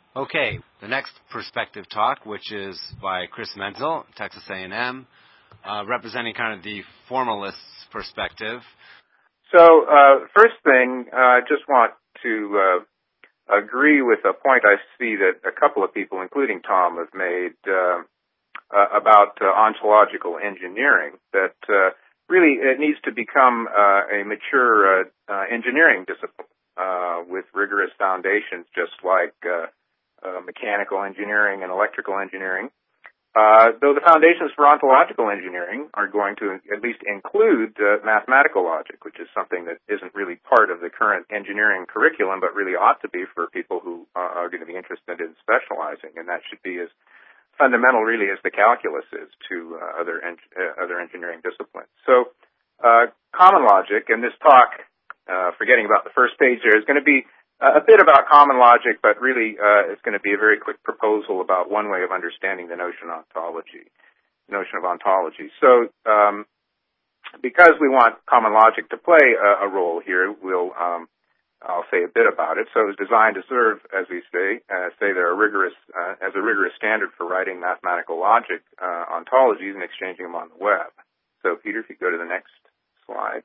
Okay, the next perspective talk, which is by Chris Menzel, Texas A&M, representing kind of the formalist's perspective. So, first thing, I just want to agree with a point I see that a couple of people, including Tom, have made about ontological engineering, that really it needs to become a mature engineering discipline with rigorous foundations, just like mechanical engineering and electrical engineering. Though the foundations for ontological engineering are going to at least include mathematical logic, which is something that isn't really part of the current engineering curriculum, but really ought to be for people who are going to be interested in specializing, and that should be as fundamental, really, as the calculus is to other engineering disciplines. So, common logic, and this talk, forgetting about the first page there, is going to be a bit about common logic, but really it's going to be a very quick proposal about one way of understanding the notion of ontology. So, because we want common logic to play a role here, I'll say a bit about it. So, it was designed to serve, as we say there are as a rigorous standard for writing mathematical logic ontologies and exchanging them on the web. So, Peter, if you go to the next slide.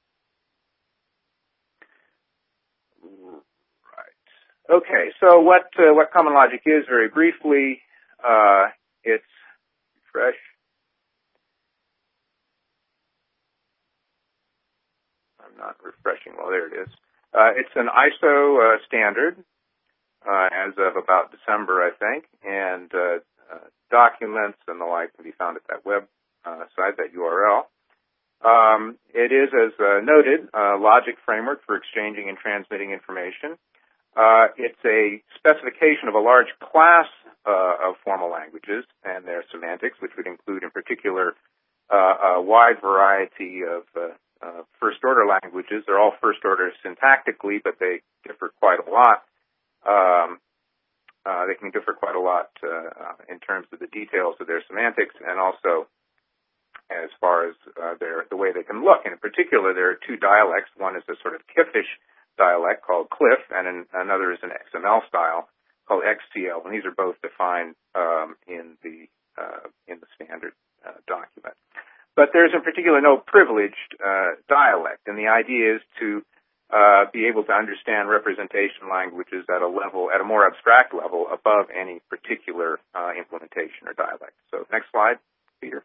Okay, so what common logic is, very briefly, it's refresh. I'm not refreshing. Well, there it is. It's an ISO standard as of about December, I think, and documents and the like can be found at that web site, that URL. It is, as noted, a logic framework for exchanging and transmitting information. It's a specification of a large class of formal languages and their semantics, which would include, in particular, a wide variety of first-order languages. They're all first-order syntactically, but they differ quite a lot. They can differ quite a lot in terms of the details of their semantics, and also as far as the way they can look. And in particular, there are two dialects. One is a sort of Kiffish dialect called Cliff, and another is an XML style called XTL, and these are both defined in the standard document. But there's in particular no privileged dialect, and the idea is to be able to understand representation languages at a more abstract level above any particular implementation or dialect. So next slide, Peter.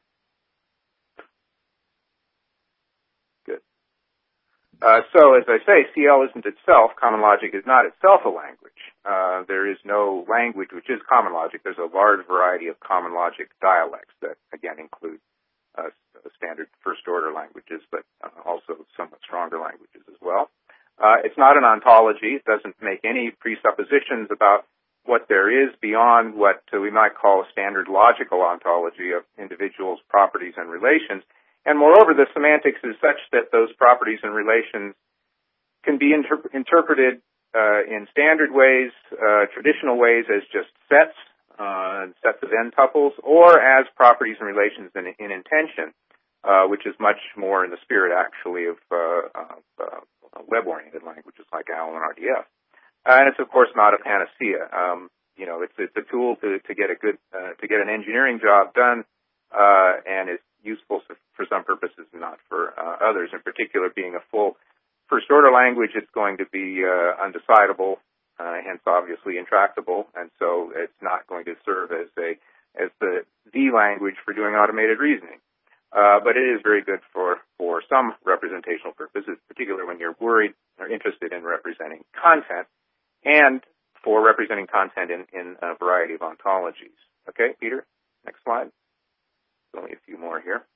So, as I say, CL isn't itself, common logic is not itself a language. There is no language which is common logic. There's a large variety of common logic dialects that, again, include standard first-order languages, but also somewhat stronger languages as well. It's not an ontology. It doesn't make any presuppositions about what there is beyond what we might call a standard logical ontology of individuals, properties, and relations. And moreover, the semantics is such that those properties and relations can be interpreted in standard ways, traditional ways, as just sets of n-tuples, or as properties and relations in intension, which is much more in the spirit, actually, of web-oriented languages like ALL and RDF. And it's, of course, not a panacea. It's a tool to get an engineering job done, and it's useful for some purposes and not for others. In particular, being a full first-order language, it's going to be undecidable, hence obviously intractable, and so it's not going to serve as the language for doing automated reasoning. But it is very good for some representational purposes, particularly when you're worried or interested in representing content, and for representing content in a variety of ontologies. Okay, Peter, next slide. Only a few more here.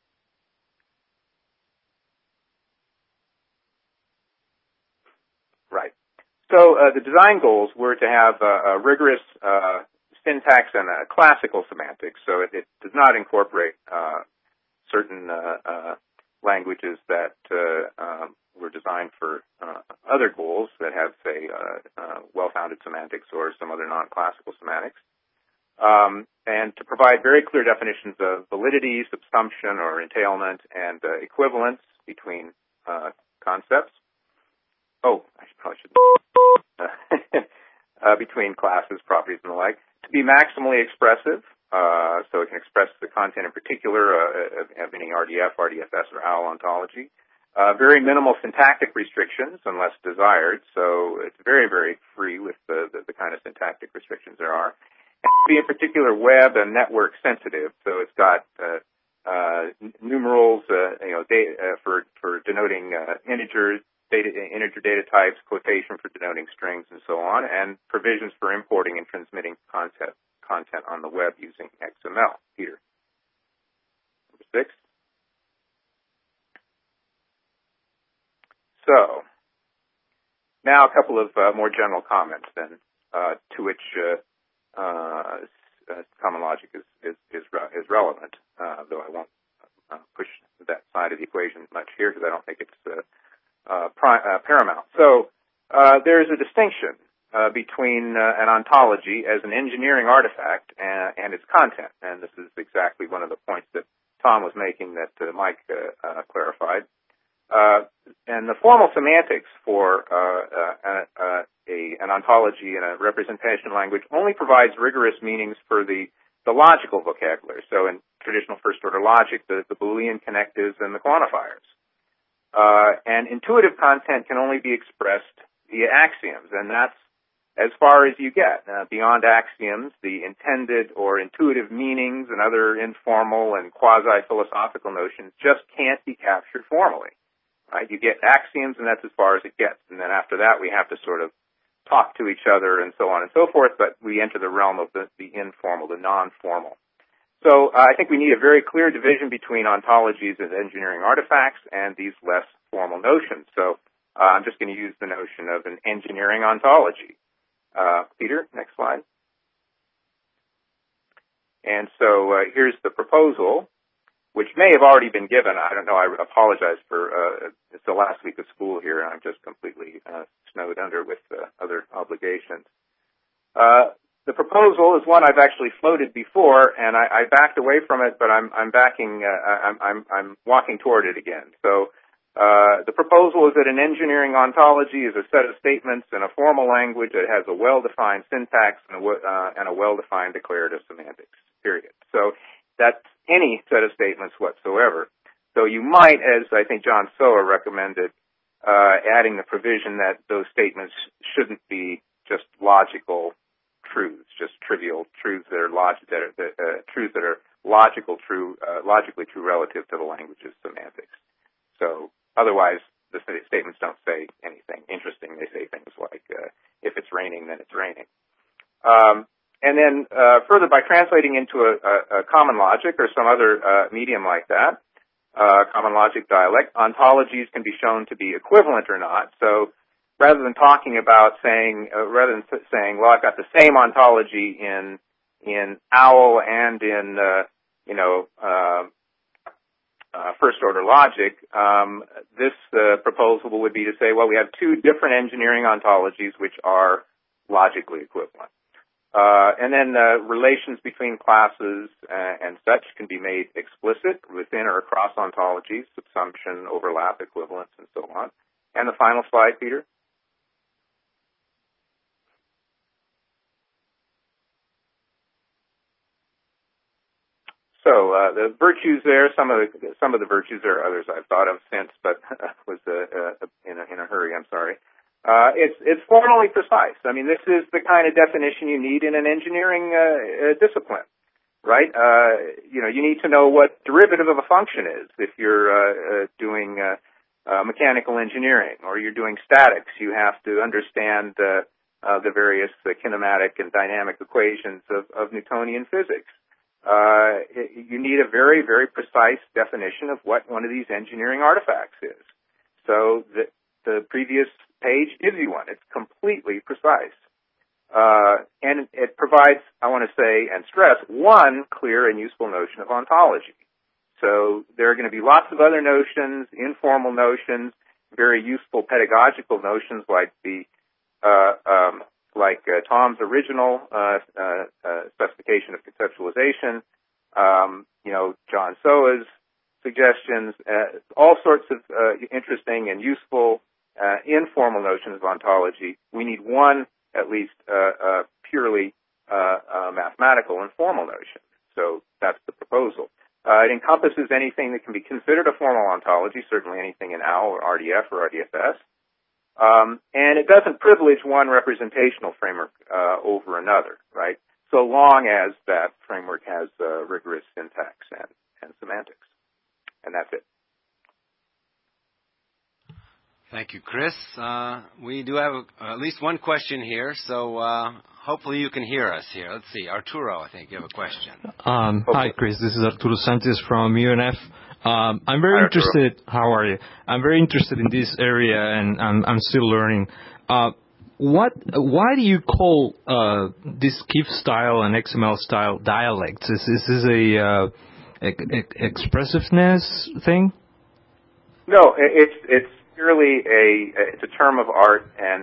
Right. So the design goals were to have a rigorous syntax and a classical semantics. So it does not incorporate certain languages that were designed for other goals that have, say, well-founded semantics or some other non-classical semantics. And to provide very clear definitions of validity, subsumption, or entailment, and equivalence between concepts. Oh, I probably should. between classes, properties, and the like. To be maximally expressive, so it can express the content in particular of any RDF, RDFS, or OWL ontology. Very minimal syntactic restrictions unless desired, so it's very, very free with the kind of syntactic restrictions there are. And to be in particular web and network sensitive, so it's got numerals, for denoting integers, integer data types, quotation for denoting strings, and so on, and provisions for importing and transmitting content on the web using XML. Peter. Number 6. So, now a couple of more general comments then, to which common logic is relevant, though I won't push that side of the equation much here because I don't think it's paramount. So, there's a distinction between an ontology as an engineering artifact and its content, and this is exactly one of the points that Tom was making that Mike clarified. And the formal semantics for an ontology in a representation language only provides rigorous meanings for the logical vocabulary. So in traditional first-order logic, the Boolean connectives and the quantifiers. And intuitive content can only be expressed via axioms, and that's as far as you get. Beyond axioms, the intended or intuitive meanings and other informal and quasi-philosophical notions just can't be captured formally. Right? You get axioms, and that's as far as it gets. And then after that, we have to sort of talk to each other and so on and so forth, but we enter the realm of the informal, the non-formal. So I think we need a very clear division between ontologies as engineering artifacts and these less formal notions. So I'm just going to use the notion of an engineering ontology. Peter, next slide. And so here's the proposal, which may have already been given. I don't know. I apologize for it's the last week of school here, and I'm just completely snowed under with other obligations. The proposal is one I've actually floated before, and I backed away from it, but I'm walking toward it again. So the proposal is that an engineering ontology is a set of statements in a formal language that has a well-defined syntax and a well-defined declarative semantics. Period. So that's any set of statements whatsoever. So you might, as I think John Soa recommended, adding the provision that those statements shouldn't be just logical truths, just trivial truths that are truths that are logically true relative to the language's semantics. So otherwise, the statements don't say anything interesting. They say things like, if it's raining, then it's raining. And then further, by translating into a common logic or some other medium like that, common logic dialect, ontologies can be shown to be equivalent or not. So rather than talking about saying, well, I've got the same ontology in OWL and in first order logic, this proposal would be to say, well, we have two different engineering ontologies which are logically equivalent. And then relations between classes and such can be made explicit within or across ontologies, subsumption, overlap, equivalence, and so on. And the final slide, Peter. So the virtues there, some of the virtues there are others I've thought of since, but was in a hurry. I'm sorry. It's formally precise. I mean, this is the kind of definition you need in an engineering discipline, right? You need to know what derivative of a function is if you're doing mechanical engineering or you're doing statics. You have to understand the various kinematic and dynamic equations of Newtonian physics. You need a very, very precise definition of what one of these engineering artifacts is. So the previous page gives you one. It's completely precise. And it provides, I want to say and stress, one clear and useful notion of ontology. So there are going to be lots of other notions, informal notions, very useful pedagogical notions like Tom's original specification of conceptualization, John Soa's suggestions, all sorts of interesting and useful informal notions of ontology. We need one at least purely mathematical and formal notions. So that's the proposal. It encompasses anything that can be considered a formal ontology, certainly anything in OWL or RDF or RDFS. And it doesn't privilege one representational framework over another, right? So long as that framework has rigorous syntax and semantics. And that's it. Thank you, Chris. We do have at least one question here, so hopefully you can hear us here. Let's see. Arturo, I think you have a question. Hi, Chris. This is Arturo Sanchez from UNF. I'm very interested. How are you? I'm very interested in this area, and I'm still learning. Why do you call this KIF style and XML style dialects? Is this a expressiveness thing? No, it's purely it's a term of art, and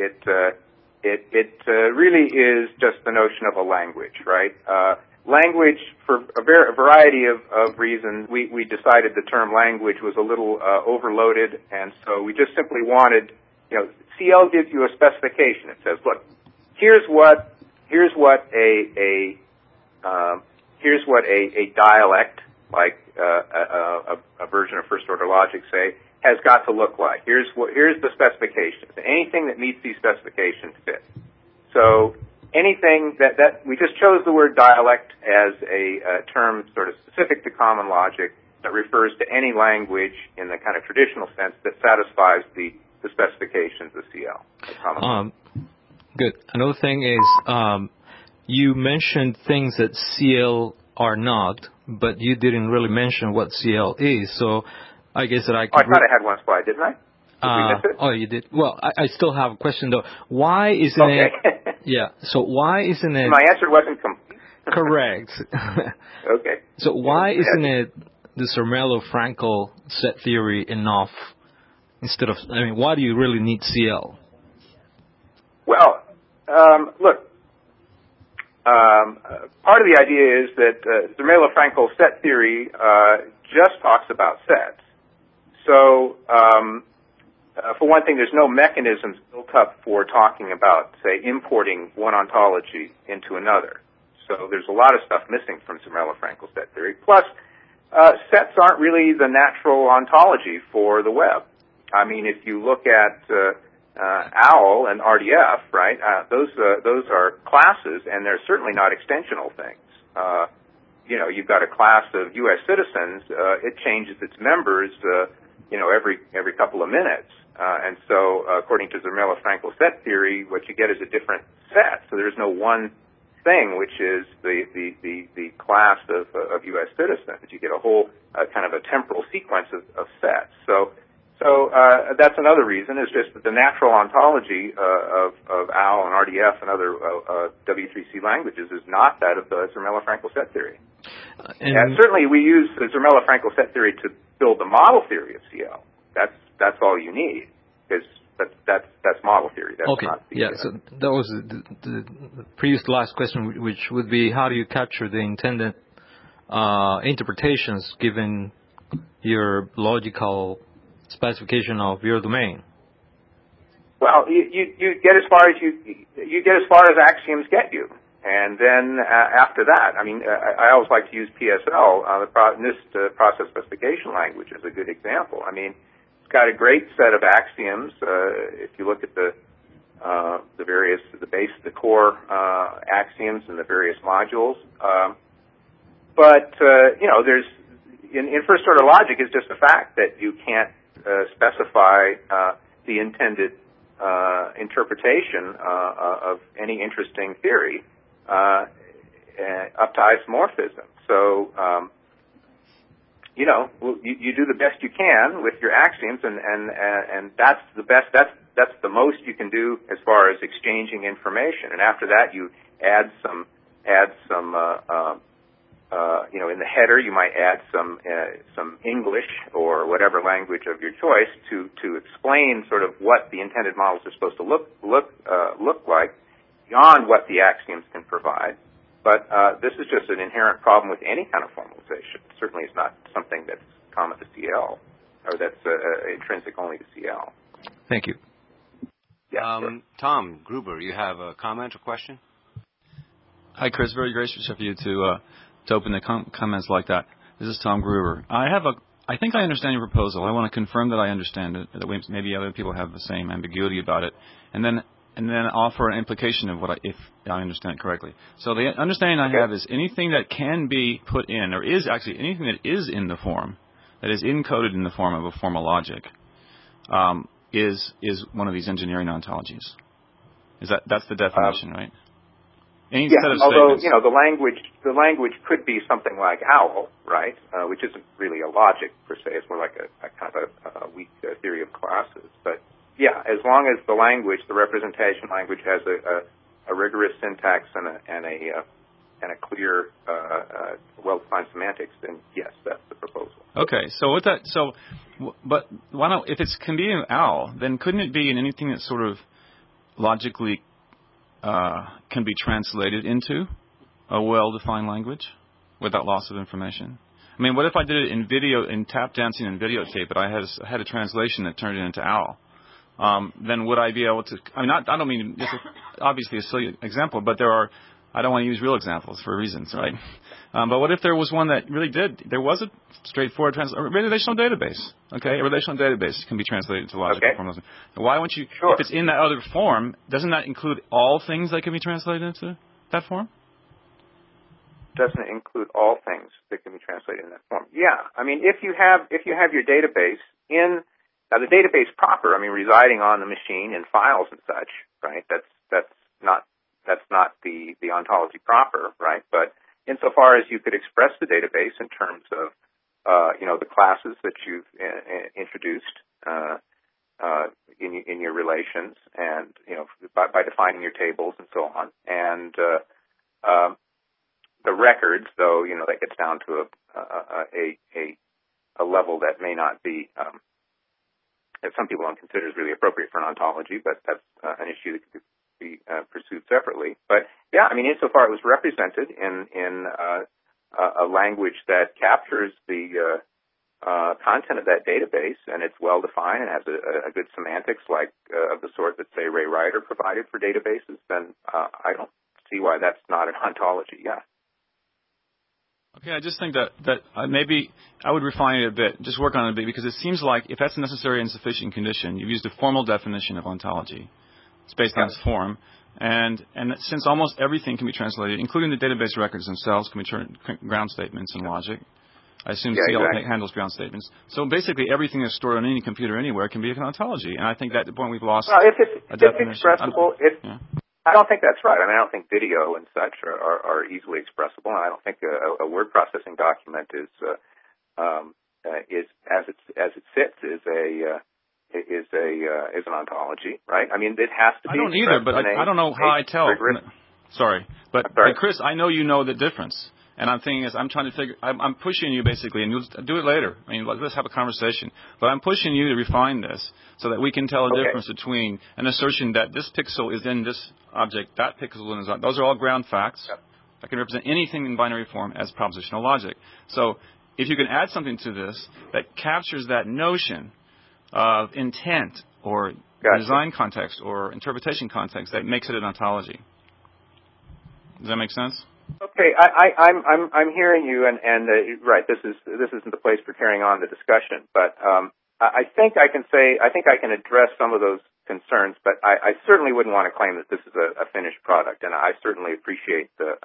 it really is just the notion of a language, right? Language, for a variety of reasons, we decided the term language was a little overloaded, and so we just simply wanted, CL gives you a specification. It says, look, here's what a dialect, like a version of first order logic, say, has got to look like. Here's the specifications. Anything that meets these specifications fits. So anything that we just chose the word dialect as a term sort of specific to common logic that refers to any language in the kind of traditional sense that satisfies the specifications of CL. Good. Another thing is you mentioned things that CL are not, but you didn't really mention what CL is. So I guess that I could... I thought I had one slide, didn't I? Did we miss it? Oh, you did? Well, I still have a question, though. Why isn't it... Yeah, so why isn't it... My answer wasn't complete. Correct. Okay. So why isn't it the Zermelo-Fraenkel set theory enough instead of... why do you really need CL? Well, look, part of the idea is that Zermelo-Fraenkel set theory just talks about sets. So, for one thing, there's no mechanisms built up for talking about, say, importing one ontology into another. So there's a lot of stuff missing from Zermelo-Fraenkel set theory. Plus, sets aren't really the natural ontology for the web. I mean, if you look at OWL and RDF, right, those are classes, and they're certainly not extensional things. You've got a class of U.S. citizens. It changes its members, every couple of minutes. And so, according to Zermelo-Fraenkel set theory, what you get is a different set. So there's no one thing, which is the class of U.S. citizens. You get a whole kind of a temporal sequence of sets. So that's another reason. Is just that the natural ontology of OWL and RDF and other W3C languages is not that of the Zermelo-Fraenkel set theory. And certainly, we use the Zermelo-Fraenkel set theory to build the model theory of CL. That's all you need, because that's model theory. That's okay. Not the, yeah. So that was the previous last question, which would be, how do you capture the intended interpretations given your logical specification of your domain? Well, you get as far as axioms get you, and then after that, I always like to use PSL, NIST process specification language, as a good example. It's got a great set of axioms. If you look at the core axioms in the various modules, there's in first order logic, it's just a fact that you can't specify the intended interpretation of any interesting theory up to isomorphism. So, you do the best you can with your axioms, and that's the best. That's the most you can do as far as exchanging information. And after that, you add some. In the header, you might add some English or whatever language of your choice to explain sort of what the intended models are supposed to look like beyond what the axioms can provide. But this is just an inherent problem with any kind of formalization. Certainly, it's not something that's common to CL or that's intrinsic only to CL. Thank you. Yeah. Sure. Tom Gruber, you have a comment or question? Hi, Chris. Very gracious of you to open the comments like that. This is Tom Gruber. I think I understand your proposal. I want to confirm that I understand it, that maybe other people have the same ambiguity about it, and then offer an implication of if I understand it correctly. So the understanding I have is anything that can be put in, or is actually anything that is in the form, that is encoded in the form of a formal logic, is one of these engineering ontologies. That's the definition, right? Any set of although statements. the language could be something like OWL, right? Which isn't really a logic per se. It's more like a kind of a weak theory of classes. But yeah, as long as the language, the representation language, has a rigorous syntax and a clear, well-defined semantics, then yes, that's the proposal. Okay, but why not? If it can be in OWL, then couldn't it be in anything that sort of logically can be translated into a well-defined language without loss of information? I mean, what if I did it in tap dancing and videotape, but I had a translation that turned it into OWL? Then would I be able to? I mean, I don't mean this is obviously a silly example, but I don't want to use real examples for reasons, right? But what if there was one that really did? There was a straightforward relational database. Okay, a relational database can be translated into logical form. Why won't you? Sure. If it's in that other form, doesn't that include all things that can be translated into that form? Doesn't it include all things that can be translated in that form? Yeah. I mean, if you have your database now the database proper, I mean, residing on the machine in files and such, right? That's not the ontology proper, right? But insofar as you could express the database in terms of the classes that you've introduced in your relations, and by defining your tables and so on, and the records, though that gets down to a level that may not be that some people don't consider is really appropriate for an ontology, but that's an issue that could be pursued separately. But yeah, I mean, insofar it was represented in a language that captures the content of that database, and it's well defined and has a good semantics like of the sort that, say, Ray Ryder provided for databases, then I don't see why that's not an ontology. Yeah. Okay, I just think that maybe I would refine it a bit, just work on it a bit, because it seems like if that's a necessary and sufficient condition, you've used a formal definition of ontology. It's based on its form, and since almost everything can be translated, including the database records themselves, can be ground statements in logic. I assume CL handles ground statements. So basically, everything that's stored on any computer anywhere can be an ontology, and I think that's the point we've lost. Well, if it's expressible, I don't think that's right. I mean, I don't think video and such are easily expressible, and I don't think a word processing document is as it sits is an ontology, right? I mean, it has to be. I don't either, but I don't know how I tell. Sorry, but Chris, I know you know the difference. And I'm thinking is I'm trying to figure. I'm pushing you basically, and you'll do it later. I mean, let's have a conversation. But I'm pushing you to refine this so that we can tell a difference between an assertion that this pixel is in this object, that pixel is in this. Those are all ground facts. Yep. I can represent anything in binary form as propositional logic. So if you can add something to this that captures that notion of intent or design context or interpretation context, that makes it an ontology. Does that make sense? Okay, I'm hearing you, and right. This isn't the place for carrying on the discussion, but I think I can address some of those concerns, but I certainly wouldn't want to claim that this is a finished product, and I certainly appreciate the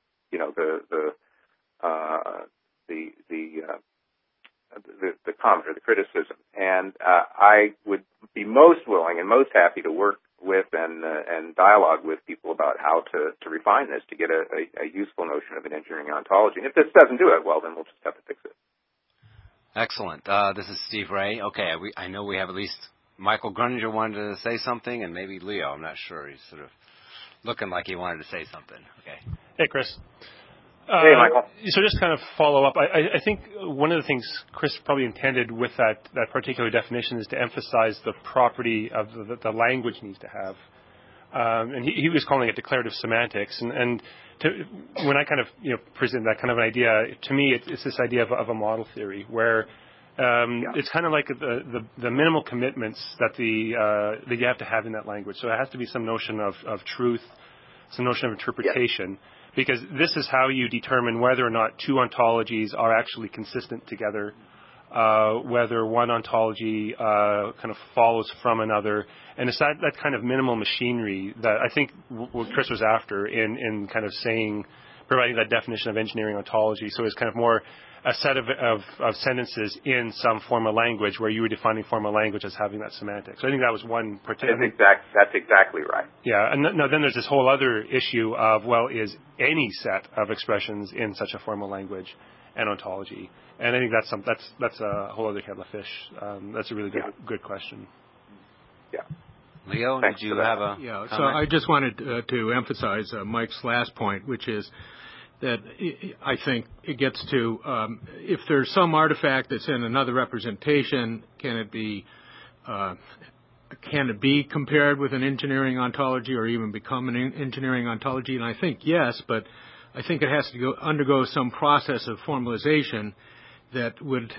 comment or the criticism, and I would be most willing and most happy to work with and dialogue with people about how to refine this to get a useful notion of an engineering ontology. And if this doesn't do it, well, then we'll just have to fix it. Excellent. This is Steve Ray. Okay, I know we have at least Michael Gruninger wanted to say something, and maybe Leo. I'm not sure. He's sort of looking like he wanted to say something. Okay. Hey, Chris. Hey, Michael. So just kind of follow up. I think one of the things Chris probably intended with that particular definition is to emphasize the property of the language needs to have. And he was calling it declarative semantics. And when I kind of present that kind of an idea, to me it's this idea of a model theory where It's kind of like the minimal commitments that that you have to have in that language. So it has to be some notion of truth, some notion of interpretation, because this is how you determine whether or not two ontologies are actually consistent together, whether one ontology kind of follows from another. And it's that kind of minimal machinery that I think what Chris was after in kind of providing that definition of engineering ontology. So it's kind of more a set of sentences in some formal language where you were defining formal language as having that semantic. So I think that was one particular. That's exactly right. Yeah, and then there's this whole other issue of, well, is any set of expressions in such a formal language an ontology? And I think that's a whole other kettle of fish. That's a really good question. Yeah. Leo, Thanks did you have a comment? So I just wanted to emphasize Mike's last point, which is that I think it gets to if there's some artifact that's in another representation, can it be compared with an engineering ontology or even become an engineering ontology? And I think yes, but I think it has to undergo some process of formalization that would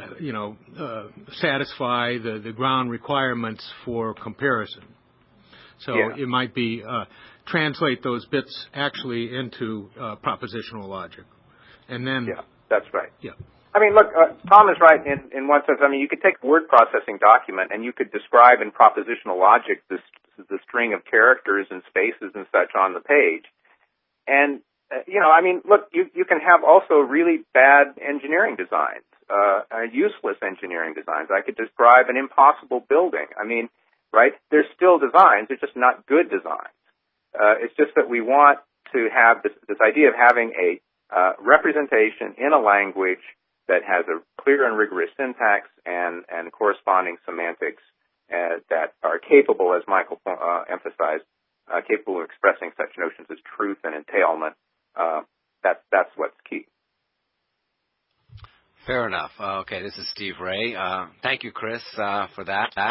satisfy the ground requirements for comparison. So it might be translate those bits actually into propositional logic. And then... Yeah, that's right. Yeah. I mean, look, Tom is right in one sense. I mean, you could take a word processing document and you could describe in propositional logic the string of characters and spaces and such on the page. And, I mean, look, you can have also really bad engineering designs, useless engineering designs. I could describe an impossible building. I mean, right? They're still designs. They're just not good designs. It's just that we want to have this idea of having a representation in a language that has a clear and rigorous syntax and corresponding semantics that are capable, as Michael emphasized, capable of expressing such notions as truth and entailment. That's what's key. Fair enough. Okay, this is Steve Ray. Thank you, Chris, for that.